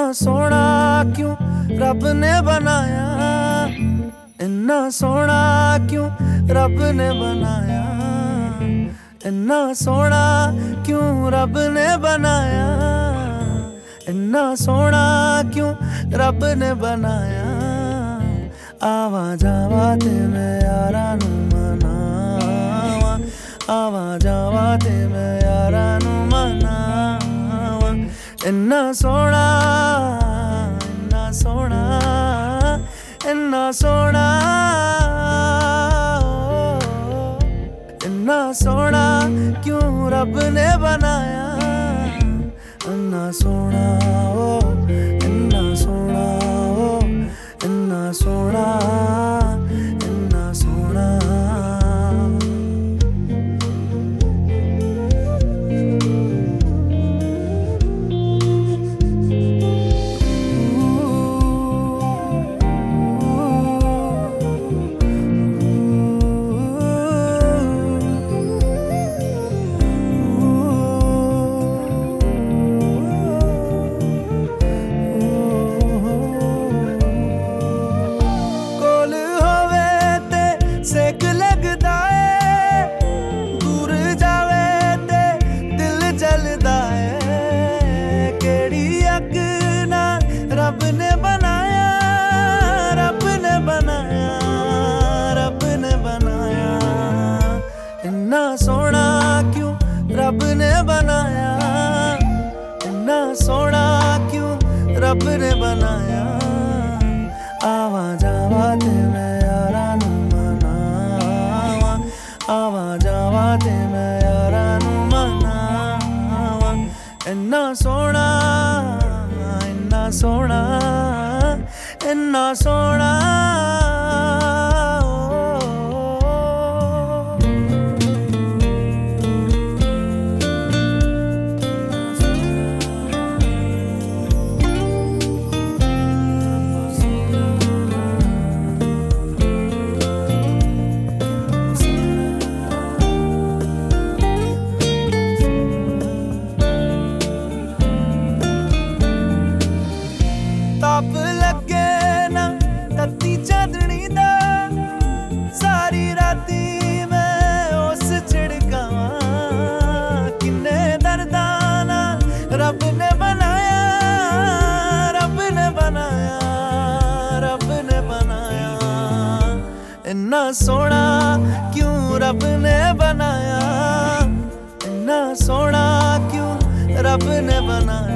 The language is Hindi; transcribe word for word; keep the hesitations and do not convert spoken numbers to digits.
सोना क्यों रब ने बनाया, इन्ना सोना क्यों रब ने बनाया, इन्ना सोना क्यों रब ने बनाया, इन्ना सोना क्यों रब ने बनाया। आवा जावा ते मैं यारा नू मनावा, आवा जावा ते मैं यारा नू मनावा। इन्ना सोना इन्ना सोना इन्ना सोना इन्ना सोना क्यों रब ने बनाया, इन्ना सोना ओ इन्ना सोना ओ इन्ना सोना इन्ना सोना। सेक लगदा है दूर जावे ते दिल जलदा है, केड़ी अग नाल रब ने बनाया, रब ने बनाया, रब ने बनाया। इन्ना सोना क्यों रब ने बनाया, इन्ना सोना क्यों रब ने बनाया। आवा जावा ते मैं यारा नू मनावा, आवा जावा ते मैं यारा नू मनावा। इन्ना सोना इन्ना सोना इन्ना सोना। ताप लगे ना तत्ती चांदनी दा, सारी राती मैं उस छिड़कावा। किन्ने दर्दां नाल रब ने बनाया, रब ने बनाया, रब ने बनाया। इन्ना सोना क्यों रब ने बनाया, इन्ना सोना क्यों रब ने बनाया।